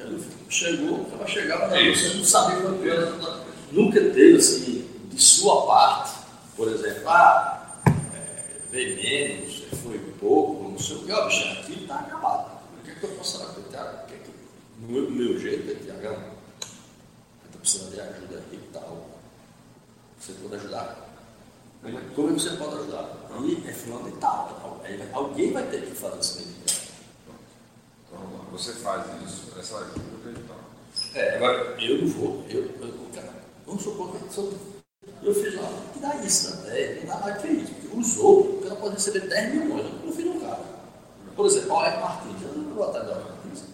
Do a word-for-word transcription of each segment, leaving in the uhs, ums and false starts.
Chegou, ela chegava, você não sabia quanto era, nunca teve assim, de sua parte, por exemplo, ah, é, veio menos, foi pouco, não sei o que, ó, bicho, aqui está acabado. O que é que eu posso falar com o Tiago? O que é que, no meu, meu jeito, é, Tiagão, eu estou precisando de ajuda aqui e tal. Você pode ajudar? Como é, como é que você pode ajudar? E é fulano e tal. Alguém vai ter que fazer esse meio. Então, você faz isso, essa ajuda e tal. É, agora, eu não vou, eu, eu, cara, vamos supor que eu, eu fiz lá, que dá isso, né? Não dá mais que isso. Usou, porque ela pode receber dez milhões, eu não fiz um cara. Por exemplo, o Ed Martins, eu não vou atrás da Martins.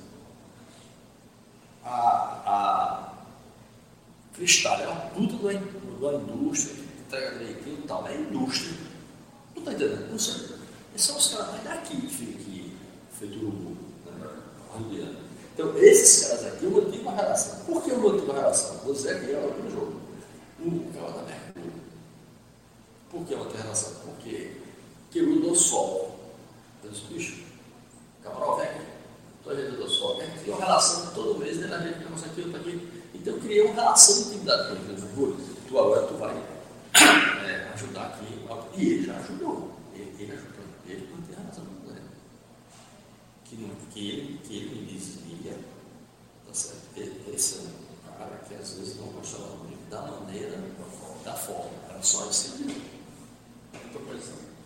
A, a Cristal é uma puta da indústria, que entrega direitinho e tal, é indústria. Não está entendendo? Não sei. Esses são os caras mais daqui que feito urubu, né? Então, esses caras aqui, eu mantive uma relação. Por que eu mantive uma relação? Vou dizer aqui, é o jogo. O cara da Mercúrio. Por que eu mantive relação? Porque que eu dou sol. Eu disse, bicho, Cabral, vem aqui. Estou ajudando do sol. A gente cria uma relação todo mês, né? A gente começa aqui, outro aqui. Então, eu criei uma relação de intimidade com ele. Eu disse, tu agora tu vai é, ajudar aqui. E ele já ajudou. Ele, ele ajudou. Ele não tem razão. Né? Que, que, ele, que ele me dizia, tá certo? Esse é um cara que às vezes não gostava muito da maneira, da forma. Era só esse livro. Estou pensando.